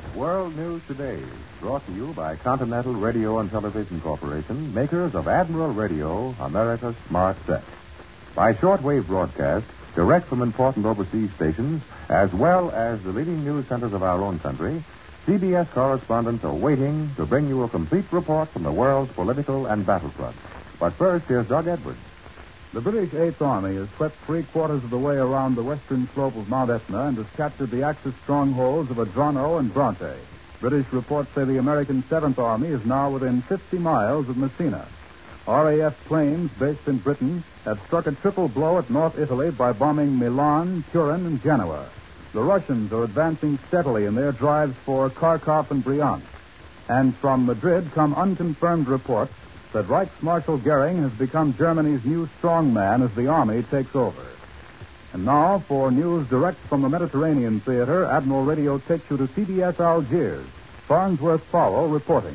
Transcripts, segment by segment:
World News Today, brought to you by Continental Radio and Television Corporation, makers of Admiral Radio, America's smart set. By shortwave broadcast, direct from important overseas stations, as well as the leading news centers of our own country, CBS correspondents are waiting to bring you a complete report from the world's political and battlefront. But first, here's Doug Edwards. The British Eighth Army has swept three-quarters of the way around the western slope of Mount Etna and has captured the Axis strongholds of Adrano and Bronte. British reports say the American Seventh Army is now within 50 miles of Messina. RAF planes based in Britain have struck a triple blow at North Italy by bombing Milan, Turin, and Genoa. The Russians are advancing steadily in their drives for Kharkov and Bryansk. And from Madrid come unconfirmed reports that Reichsmarshal Goering has become Germany's new strongman as the army takes over. And now, for news direct from the Mediterranean Theater, Admiral Radio takes you to CBS Algiers. Farnsworth Fowle reporting.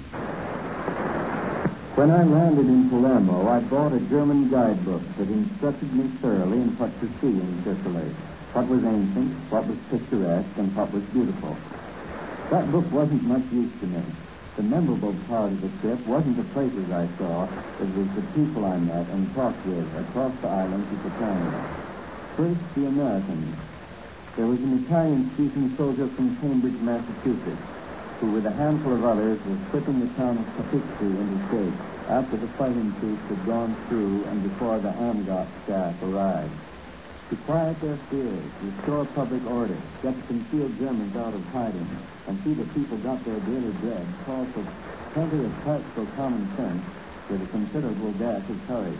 When I landed in Palermo, I bought a German guidebook that instructed me thoroughly in what to see in Sicily, what was ancient, what was picturesque, and what was beautiful. That book wasn't much use to me. The memorable part of the trip wasn't the places I saw, it was the people I met and talked with across the islands of Catania. First, the Americans. There was an Italian-speaking soldier from Cambridge, Massachusetts, who with a handful of others was putting the town of Capizzi into shape after the fighting troops had gone through and before the AMGOT staff arrived. To quiet their fears, restore public order, get the concealed Germans out of hiding, and see that people got their daily bread calls for plenty of practical common sense with a considerable dash of courage.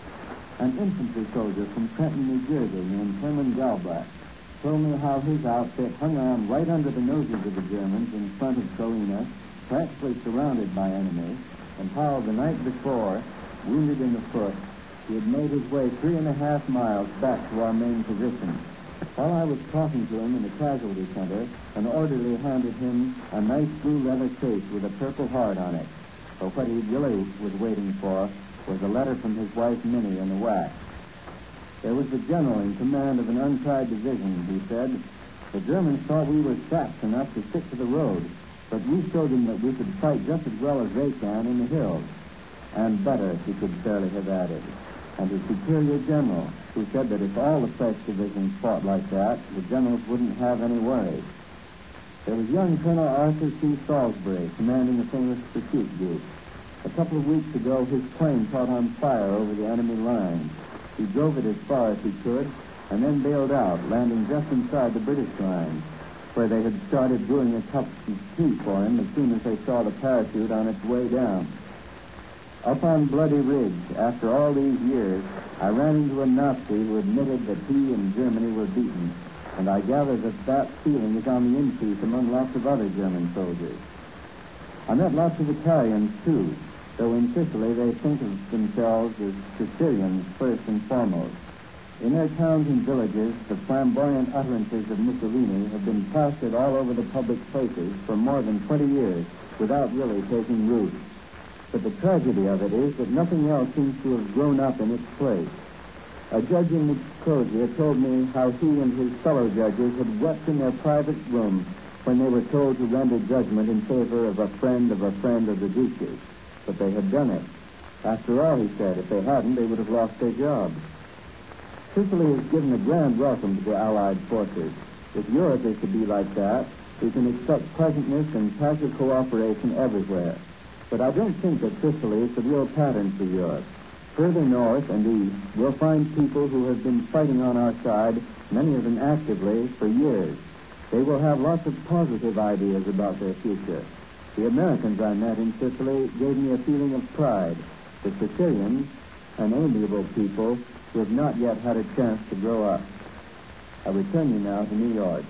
An infantry soldier from Trenton, New Jersey, named Herman Galbraith, told me how his outfit hung on right under the noses of the Germans in front of Salina, practically surrounded by enemies, and how the night before, wounded in the foot, he had made his way 3.5 miles back to our main position. While I was talking to him in the casualty center, an orderly handed him a nice blue leather case with a Purple Heart on it. But what he really was waiting for was a letter from his wife Minnie in the WAC. There was the general in command of an untried division, he said. The Germans thought we were saps enough to stick to the road, but we showed them that we could fight just as well as they can in the hills. And better, he could fairly have added. And his superior general, who said that if all the fresh divisions fought like that, the generals wouldn't have any worries. There was young Colonel Arthur C. Salisbury, commanding the famous pursuit group. A couple of weeks ago, his plane caught on fire over the enemy lines. He drove it as far as he could, and then bailed out, landing just inside the British lines, where they had started doing a cup of tea for him as soon as they saw the parachute on its way down. Up on Bloody Ridge, after all these years, I ran into a Nazi who admitted that he and Germany were beaten, and I gather that feeling is on the increase among lots of other German soldiers. I met lots of Italians, too, though in Sicily they think of themselves as Sicilians first and foremost. In their towns and villages, the flamboyant utterances of Mussolini have been plastered all over the public places for more than 20 years without really taking root. But the tragedy of it is that nothing else seems to have grown up in its place. A judge in Nicosia told me how he and his fellow judges had wept in their private room when they were told to render judgment in favor of a friend of the Duce's. But they had done it. After all, he said, if they hadn't, they would have lost their jobs. Sicily has given a grand welcome to the Allied forces. If Europe is to be like that, we can expect pleasantness and passive cooperation everywhere. But I don't think that Sicily is the real pattern for Europe. Further north and east, we'll find people who have been fighting on our side, many of them actively, for years. They will have lots of positive ideas about their future. The Americans I met in Sicily gave me a feeling of pride. The Sicilians, an amiable people who have not yet had a chance to grow up. I return you now to New York.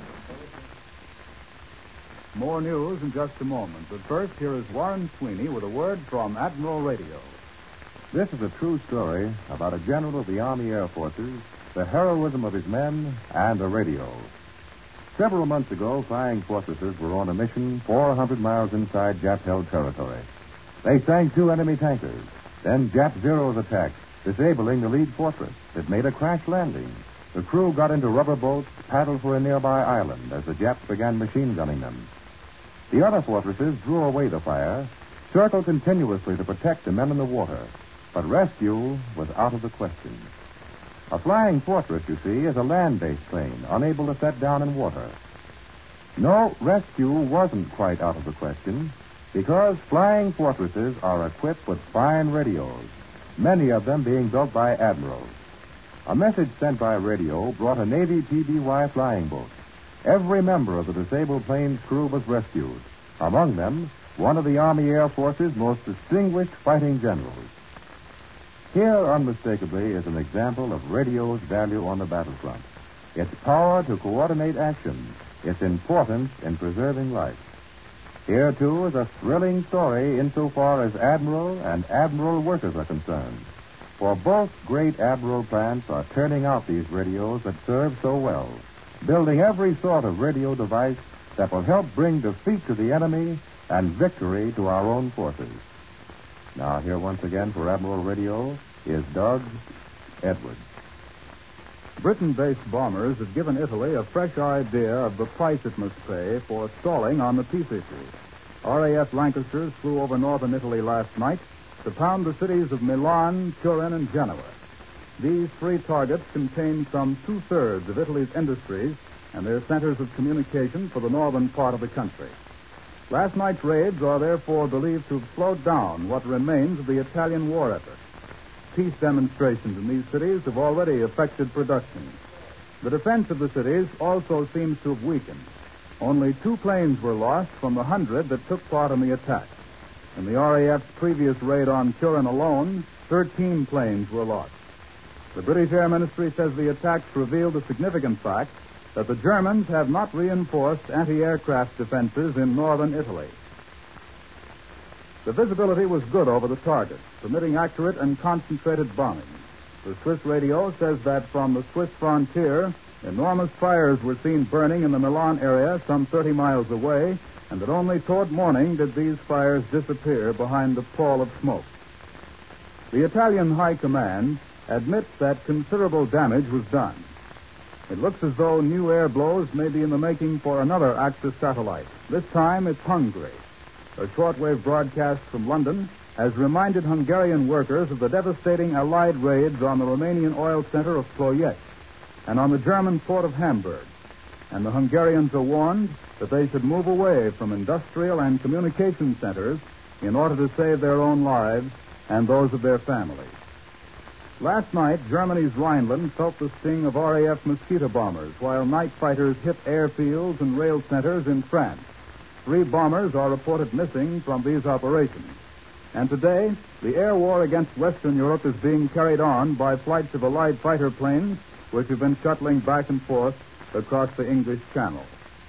More news in just a moment. But first, here is Warren Sweeney with a word from Admiral Radio. This is a true story about a general of the Army Air Forces, the heroism of his men, and a radio. Several months ago, flying fortresses were on a mission 400 miles inside Jap-held territory. They sank 2 enemy tankers. Then Jap Zeros attacked, disabling the lead fortress. It made a crash landing. The crew got into rubber boats, paddled for a nearby island as the Japs began machine gunning them. The other fortresses drew away the fire, circled continuously to protect the men in the water. But rescue was out of the question. A flying fortress, you see, is a land-based plane, unable to set down in water. No, rescue wasn't quite out of the question, because flying fortresses are equipped with fine radios, many of them being built by admirals. A message sent by radio brought a Navy PBY flying boat. Every member of the disabled plane's crew was rescued. Among them, one of the Army Air Force's most distinguished fighting generals. Here, unmistakably, is an example of radio's value on the battlefront. Its power to coordinate action, its importance in preserving life. Here, too, is a thrilling story insofar as admiral and admiral workers are concerned. For both great admiral plants are turning out these radios that serve so well, building every sort of radio device that will help bring defeat to the enemy and victory to our own forces. Now, here once again for Admiral Radio is Doug Edwards. Britain-based bombers have given Italy a fresh idea of the price it must pay for stalling on the peace issue. RAF Lancasters flew over northern Italy last night to pound the cities of Milan, Turin, and Genoa. These three targets contain some two-thirds of Italy's industries and their centers of communication for the northern part of the country. Last night's raids are therefore believed to have slowed down what remains of the Italian war effort. Peace demonstrations in these cities have already affected production. The defense of the cities also seems to have weakened. Only 2 planes were lost from the 100 that took part in the attack. In the RAF's previous raid on Turin alone, 13 planes were lost. The British Air Ministry says the attacks revealed a significant fact that the Germans have not reinforced anti-aircraft defenses in northern Italy. The visibility was good over the target, permitting accurate and concentrated bombing. The Swiss radio says that from the Swiss frontier, enormous fires were seen burning in the Milan area some 30 miles away, and that only toward morning did these fires disappear behind the pall of smoke. The Italian High Command admits that considerable damage was done. It looks as though new air blows may be in the making for another Axis satellite. This time it's Hungary. A shortwave broadcast from London has reminded Hungarian workers of the devastating Allied raids on the Romanian oil center of Ploiești and on the German port of Hamburg. And the Hungarians are warned that they should move away from industrial and communication centers in order to save their own lives and those of their families. Last night, Germany's Rhineland felt the sting of RAF mosquito bombers while night fighters hit airfields and rail centers in France. 3 bombers are reported missing from these operations. And today, the air war against Western Europe is being carried on by flights of Allied fighter planes which have been shuttling back and forth across the English Channel.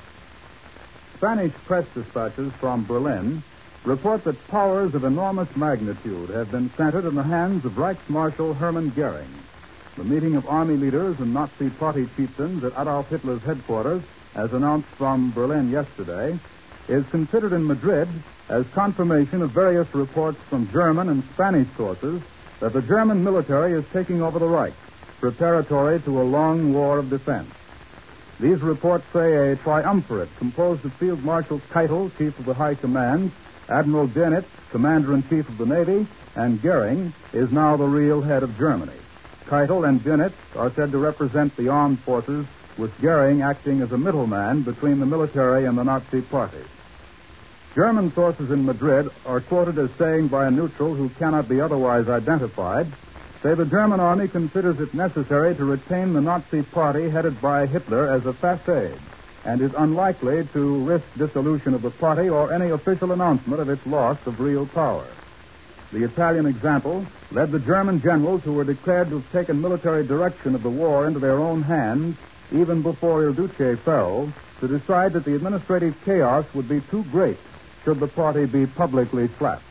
Spanish press dispatches from Berlin report that powers of enormous magnitude have been centered in the hands of Reichsmarshal Hermann Goering. The meeting of army leaders and Nazi party chieftains at Adolf Hitler's headquarters, as announced from Berlin yesterday, is considered in Madrid as confirmation of various reports from German and Spanish sources that the German military is taking over the Reich, preparatory to a long war of defense. These reports say a triumvirate composed of Field Marshal Keitel, Chief of the High Command, Admiral Dönitz, Commander-in-Chief of the Navy, and Goering is now the real head of Germany. Keitel and Dönitz are said to represent the armed forces, with Goering acting as a middleman between the military and the Nazi party. German sources in Madrid are quoted as saying by a neutral who cannot be otherwise identified, say the German army considers it necessary to retain the Nazi party headed by Hitler as a facade, and is unlikely to risk dissolution of the party or any official announcement of its loss of real power. The Italian example led the German generals who were declared to have taken military direction of the war into their own hands, even before Il Duce fell, to decide that the administrative chaos would be too great should the party be publicly slapped.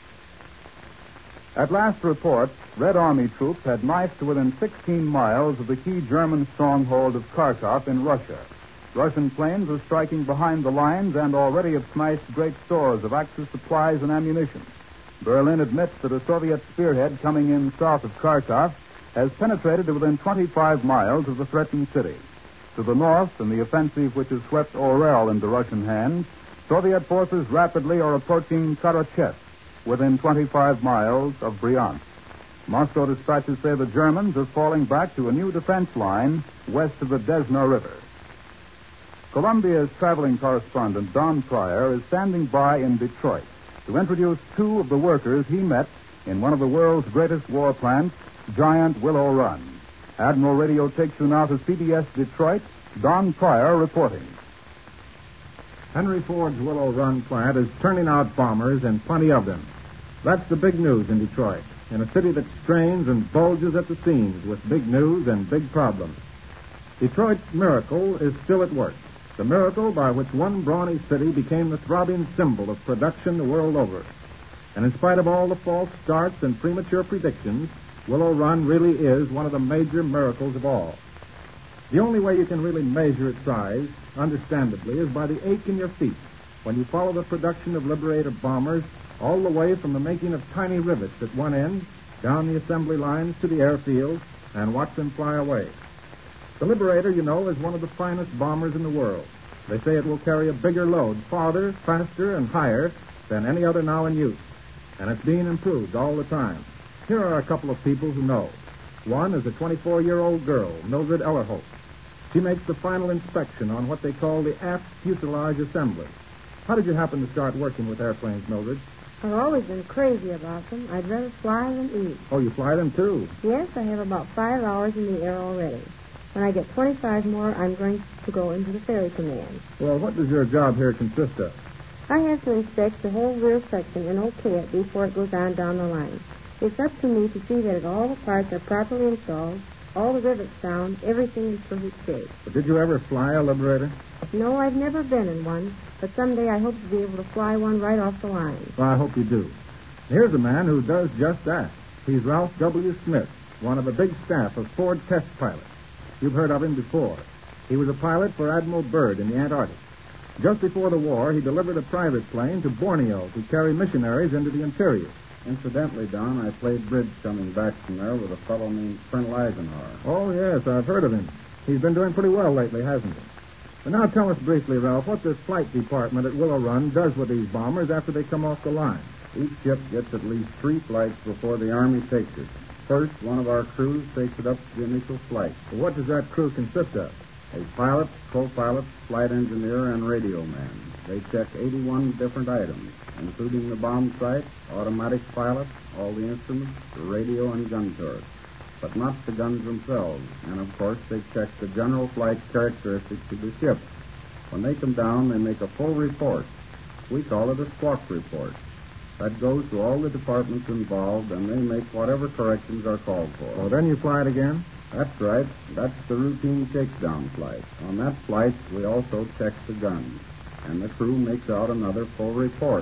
At last report, Red Army troops had knifed to within 16 miles of the key German stronghold of Kharkov in Russia. Russian planes were striking behind the lines and already have smashed great stores of Axis supplies and ammunition. Berlin admits that a Soviet spearhead coming in south of Kharkov has penetrated to within 25 miles of the threatened city. To the north, in the offensive which has swept Orel into Russian hands, Soviet forces rapidly are approaching Karachet, within 25 miles of Bryansk. Moscow dispatches say the Germans are falling back to a new defense line west of the Desna River. Columbia's traveling correspondent, Don Pryor, is standing by in Detroit to introduce two of the workers he met in one of the world's greatest war plants, Giant Willow Run. Admiral Radio takes you now to CBS Detroit. Don Pryor reporting. Henry Ford's Willow Run plant is turning out bombers and plenty of them. That's the big news in Detroit, in a city that strains and bulges at the seams with big news and big problems. Detroit's miracle is still at work. The miracle by which one brawny city became the throbbing symbol of production the world over. And in spite of all the false starts and premature predictions, Willow Run really is one of the major miracles of all. The only way you can really measure its size, understandably, is by the ache in your feet when you follow the production of Liberator bombers all the way from the making of tiny rivets at one end, down the assembly lines to the airfield, and watch them fly away. The Liberator, you know, is one of the finest bombers in the world. They say it will carry a bigger load, farther, faster, and higher than any other now in use. And it's being improved all the time. Here are a couple of people who know. One is a 24-year-old girl, Mildred Ellerholt. She makes the final inspection on what they call the aft fuselage assembly. How did you happen to start working with airplanes, Mildred? I've always been crazy about them. I'd rather fly than eat. Oh, you fly them, too? Yes, I have about 5 hours in the air already. When I get 25 more, I'm going to go into the ferry command. Well, what does your job here consist of? I have to inspect the whole rear section and okay it before it goes on down the line. It's up to me to see that all the parts are properly installed, all the rivets sound, everything is perfect shape. But did you ever fly a Liberator? No, I've never been in one, but someday I hope to be able to fly one right off the line. Well, I hope you do. Here's a man who does just that. He's Ralph W. Smith, one of a big staff of Ford test pilots. You've heard of him before. He was a pilot for Admiral Byrd in the Antarctic. Just before the war, he delivered a private plane to Borneo to carry missionaries into the interior. Incidentally, Don, I played bridge coming back from there with a fellow named Colonel Eisenhower. Oh, yes, I've heard of him. He's been doing pretty well lately, hasn't he? But now tell us briefly, Ralph, what this flight department at Willow Run does with these bombers after they come off the line. Each ship gets at least 3 flights before the Army takes it. First, one of our crews takes it up to the initial flight. Well, what does that crew consist of? A pilot, co-pilot, flight engineer, and radio man. They check 81 different items, including the bomb sight, automatic pilot, all the instruments, the radio, and gun turrets. But not the guns themselves. And, of course, they check the general flight characteristics of the ship. When they come down, they make a full report. We call it a squawk report. That goes to all the departments involved, and they make whatever corrections are called for. Oh, then you fly it again? That's right. That's the routine shakedown flight. On that flight, we also check the guns, and the crew makes out another full report.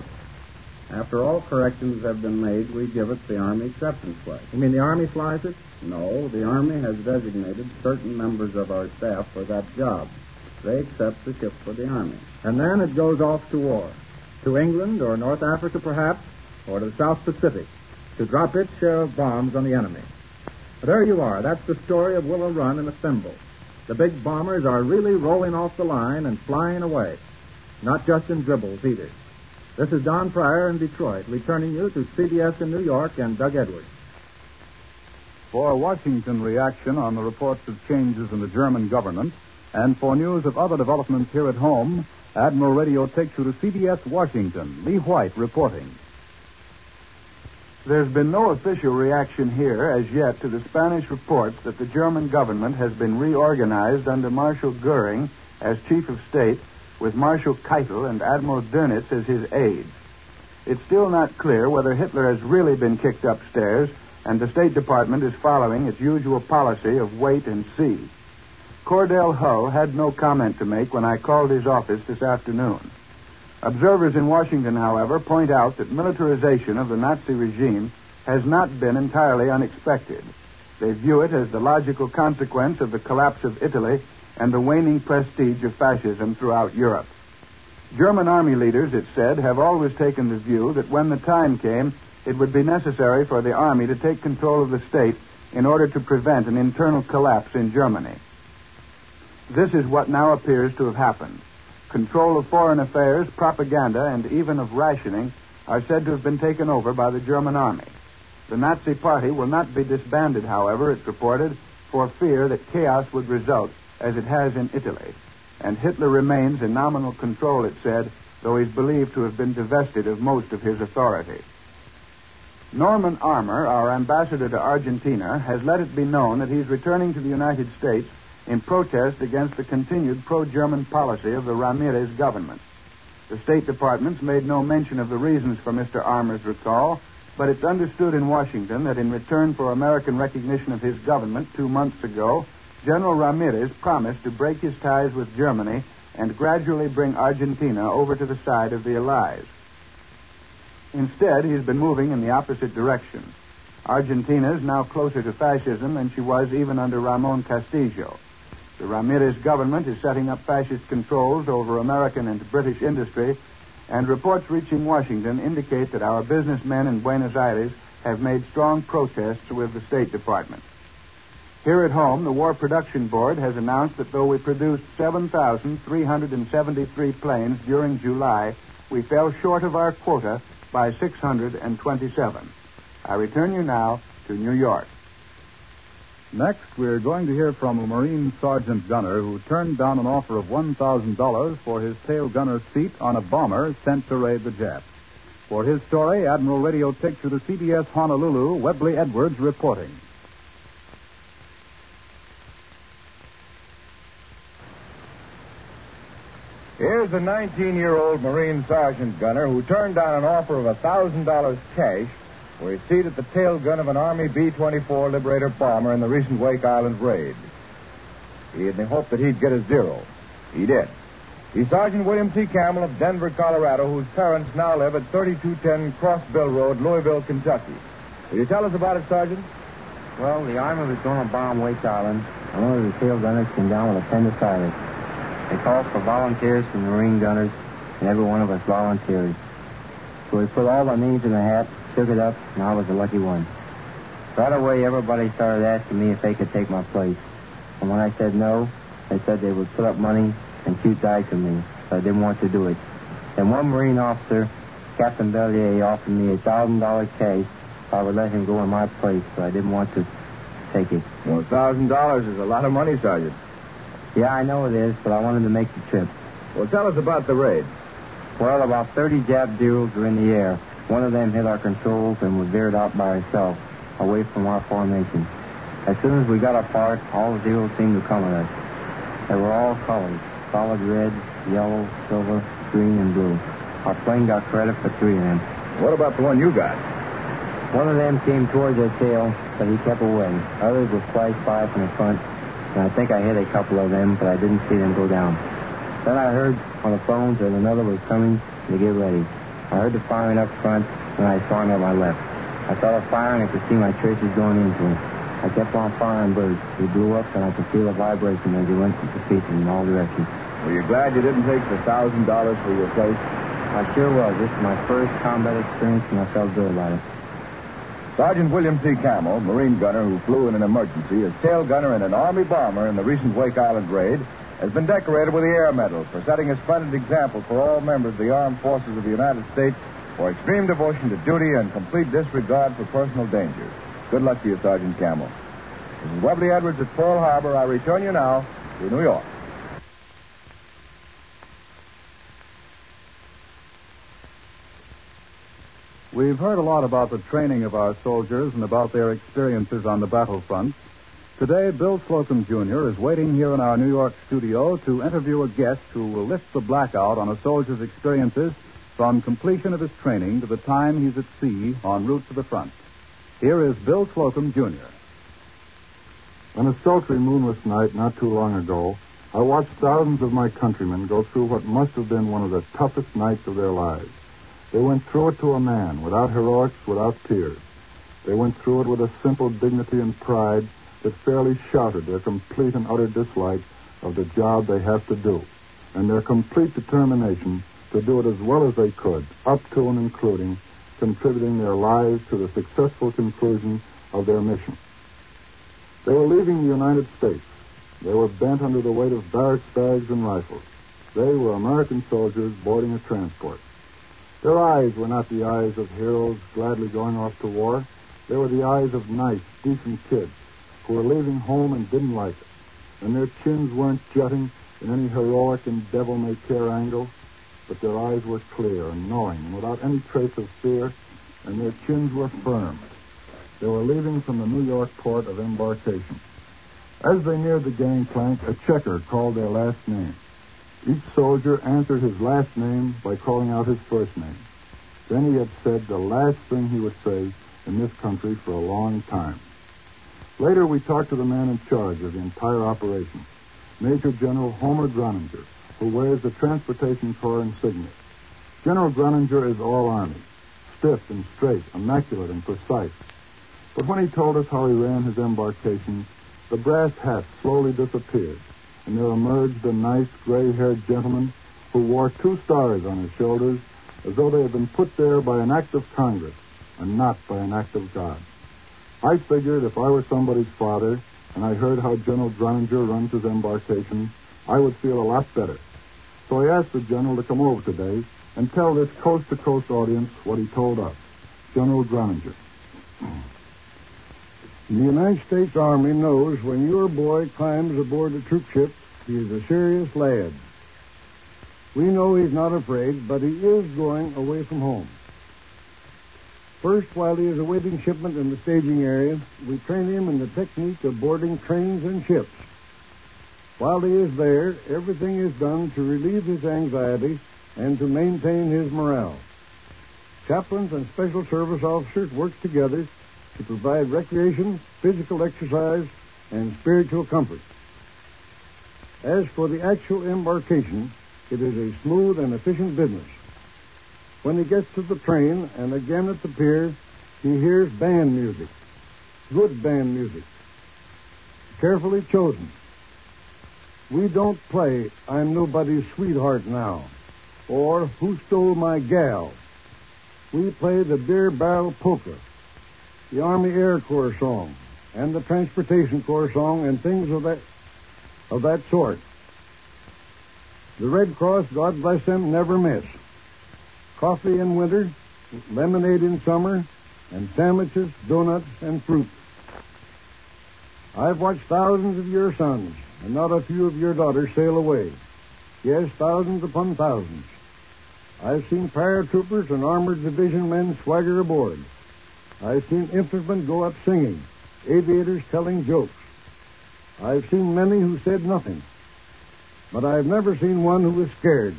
After all corrections have been made, we give it the Army acceptance flight. You mean the Army flies it? No, the Army has designated certain members of our staff for that job. They accept the ship for the Army. And then it goes off to war. To England or North Africa, perhaps, or to the South Pacific, to drop its share of bombs on the enemy. But there you are. That's the story of Willow Run in a thimble. The big bombers are really rolling off the line and flying away. Not just in dribbles, either. This is Don Pryor in Detroit, returning you to CBS in New York and Doug Edwards. For Washington reaction on the reports of changes in the German government, and for news of other developments here at home, Admiral Radio takes you to CBS Washington. Lee White reporting. There's been no official reaction here as yet to the Spanish reports that the German government has been reorganized under Marshal Goering as chief of state, with Marshal Keitel and Admiral Dönitz as his aides. It's still not clear whether Hitler has really been kicked upstairs and the State Department is following its usual policy of wait and see. Cordell Hull had no comment to make when I called his office this afternoon. Observers in Washington, however, point out that militarization of the Nazi regime has not been entirely unexpected. They view it as the logical consequence of the collapse of Italy and the waning prestige of fascism throughout Europe. German army leaders, it said, have always taken the view that when the time came, it would be necessary for the army to take control of the state in order to prevent an internal collapse in Germany. This is what now appears to have happened. control of foreign affairs, propaganda, and even of rationing are said to have been taken over by the German army. The Nazi Party will not be disbanded, however, it's reported, for fear that chaos would result, as it has in Italy. And Hitler remains in nominal control, it said, though he's believed to have been divested of most of his authority. Norman Armour, our ambassador to Argentina, has let it be known that he's returning to the United States in protest against the continued pro-German policy of the Ramirez government. The State Department's made no mention of the reasons for Mr. Armour's recall, but it's understood in Washington that in return for American recognition of his government 2 months ago, General Ramirez promised to break his ties with Germany and gradually bring Argentina over to the side of the Allies. Instead, he's been moving in the opposite direction. Argentina is now closer to fascism than she was even under Ramon Castillo. The Ramirez government is setting up fascist controls over American and British industry, and reports reaching Washington indicate that our businessmen in Buenos Aires have made strong protests with the State Department. Here at home, the War Production Board has announced that though we produced 7,373 planes during July, we fell short of our quota by 627. I return you now to New York. Next, we're going to hear from a Marine sergeant gunner who turned down an offer of $1,000 for his tail gunner seat on a bomber sent to raid the Japs. For his story, Admiral Radio Picture, the CBS Honolulu, Webley Edwards reporting. Here's a 19-year-old Marine sergeant gunner who turned down an offer of $1,000 cash for his seat at the tail gun of an Army B-24 Liberator bomber in the recent Wake Island raid. He had hoped that he'd get a zero. He did. He's Sergeant William T. Campbell of Denver, Colorado, whose parents now live at 3210 Crossbill Road, Louisville, Kentucky. Will you tell us about it, Sergeant? Well, the Army was going to bomb Wake Island, and one of the tail gunners came down with appendicitis. They called for volunteers from the Marine gunners, and every one of us volunteered. So we put all our names in a hat, shook it up, and I was the lucky one. Right away, everybody started asking me if they could take my place. And when I said no, they said they would put up money and shoot dice with me, so I didn't want to do it. Then one Marine officer, Captain Bellier, offered me $1,000 cash if I would let him go in my place, so I didn't want to take it. Well, $1,000 is a lot of money, Sergeant. Yeah, I know it is, but I wanted to make the trip. Well, tell us about the raid. Well, about 30 Jap Zeros were in the air. One of them hit our controls and was veered out by herself, away from our formation. As soon as we got apart, all the Zeros seemed to come at us. They were all colors, solid red, yellow, silver, green, and blue. Our plane got credit for 3 of them. What about the one you got? One of them came towards our tail, but he kept away. Others were flashed by from the front, and I think I hit a couple of them, but I didn't see them go down. Then I heard on the phones that another was coming to get ready. I heard the firing up front, and I saw him at my left. I thought of firing and could see my traces going into him. I kept on firing birds. He blew up, and I could feel a vibration as he went to pieces in all directions. Were you glad you didn't take the $1,000 for your place? I sure was. This is my first combat experience, and I felt good about it. Sergeant William T. Campbell, Marine gunner who flew in an emergency as tail gunner in an Army bomber in the recent Wake Island raid, has been decorated with the Air Medal for setting a splendid example for all members of the Armed Forces of the United States for extreme devotion to duty and complete disregard for personal danger. Good luck to you, Sergeant Campbell. This is Webley Edwards at Pearl Harbor. I return you now to New York. We've heard a lot about the training of our soldiers and about their experiences on the battlefront. Today, Bill Slocum, Jr. is waiting here in our New York studio to interview a guest who will lift the blackout on a soldier's experiences from completion of his training to the time he's at sea en route to the front. Here is Bill Slocum, Jr. On a sultry, moonless night not too long ago, I watched thousands of my countrymen go through what must have been one of the toughest nights of their lives. They went through it to a man, without heroics, without tears. They went through it with a simple dignity and pride that fairly shouted their complete and utter dislike of the job they have to do, and their complete determination to do it as well as they could, up to and including contributing their lives to the successful conclusion of their mission. They were leaving the United States. They were bent under the weight of barracks bags and rifles. They were American soldiers boarding a transport. Their eyes were not the eyes of heroes gladly going off to war. They were the eyes of nice, decent kids who were leaving home and didn't like it. And their chins weren't jutting in any heroic and devil-may-care angle, but their eyes were clear and knowing and without any trace of fear, and their chins were firm. They were leaving from the New York port of embarkation. As they neared the gangplank, a checker called their last name. Each soldier answered his last name by calling out his first name. Then he had said the last thing he would say in this country for a long time. Later, we talked to the man in charge of the entire operation, Major General Homer Groninger, who wears the Transportation Corps insignia. General Groninger is all Army, stiff and straight, immaculate and precise. But when he told us how he ran his embarkations, the brass hat slowly disappeared, and there emerged a nice, gray-haired gentleman who wore 2 stars on his shoulders as though they had been put there by an act of Congress and not by an act of God. I figured if I were somebody's father and I heard how General Groninger runs his embarkation, I would feel a lot better. So I asked the general to come over today and tell this coast-to-coast audience what he told us. General Groninger. The United States Army knows when your boy climbs aboard a troop ship, he is a serious lad. We know he's not afraid, but he is going away from home. First, while he is awaiting shipment in the staging area, we train him in the technique of boarding trains and ships. While he is there, everything is done to relieve his anxiety and to maintain his morale. Chaplains and special service officers work together to provide recreation, physical exercise, and spiritual comfort. As for the actual embarkation, it is a smooth and efficient business. When he gets to the train and again at the pier, he hears band music, good band music, carefully chosen. We don't play I'm Nobody's Sweetheart Now or Who Stole My Gal. We play the Beer Barrel Polka, the Army Air Corps song, and the Transportation Corps song, and things of that sort. The Red Cross, God bless them, never miss. Coffee in winter, lemonade in summer, and sandwiches, donuts, and fruit. I've watched thousands of your sons, and not a few of your daughters sail away. Yes, thousands upon thousands. I've seen paratroopers and armored division men swagger aboard. I've seen infantrymen go up singing, aviators telling jokes. I've seen many who said nothing, but I've never seen one who was scared.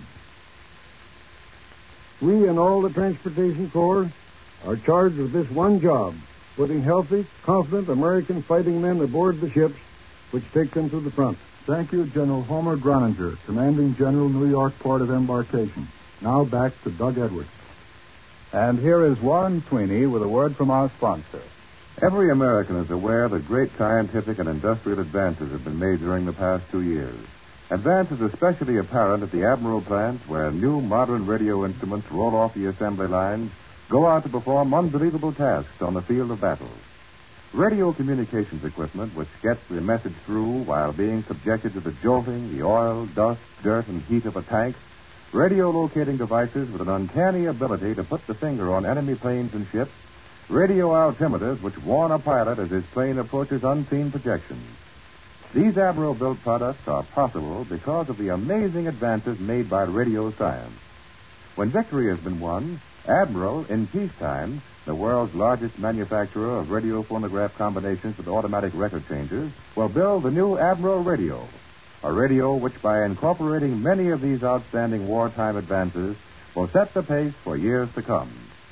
We and all the Transportation Corps are charged with this one job, putting healthy, confident American fighting men aboard the ships which take them to the front. Thank you, General Homer Groninger, Commanding General, New York Port of Embarkation. Now back to Doug Edwards. And here is Warren Sweeney with a word from our sponsor. Every American is aware that great scientific and industrial advances have been made during the past 2 years. Advances especially apparent at the Admiral plant, where new modern radio instruments roll off the assembly lines, go out to perform unbelievable tasks on the field of battle. Radio communications equipment, which gets the message through while being subjected to the jolting, the oil, dust, dirt, and heat of a tank. Radio locating devices with an uncanny ability to put the finger on enemy planes and ships. Radio altimeters which warn a pilot as his plane approaches unseen projections. These Admiral-built products are possible because of the amazing advances made by radio science. When victory has been won, Admiral, in peacetime, the world's largest manufacturer of radio phonograph combinations with automatic record changers, will build the new Admiral radio. A radio which, by incorporating many of these outstanding wartime advances, will set the pace for years to come.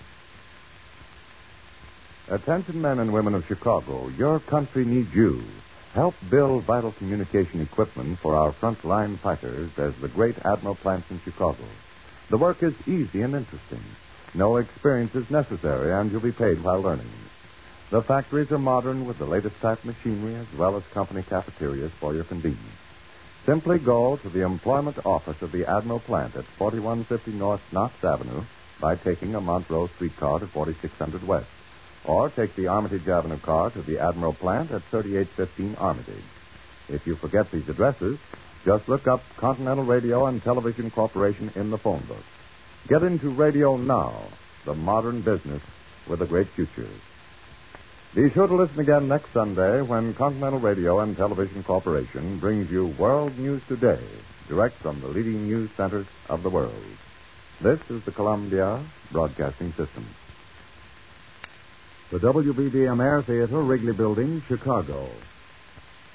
Attention men and women of Chicago, your country needs you. Help build vital communication equipment for our frontline fighters as the great Admiral plants in Chicago. The work is easy and interesting. No experience is necessary, and you'll be paid while learning. The factories are modern with the latest type machinery as well as company cafeterias for your convenience. Simply go to the employment office of the Admiral plant at 4150 North Knox Avenue by taking a Montrose streetcar to 4600 West. Or take the Armitage Avenue car to the Admiral plant at 3815 Armitage. If you forget these addresses, Just look up Continental Radio and Television Corporation in the phone book. Get into radio now, the modern business with a great future. Be sure to listen again next Sunday when Continental Radio and Television Corporation brings you World News Today, direct from the leading news centers of the world. This is the Columbia Broadcasting System. The WBDM Air Theater, Wrigley Building, Chicago.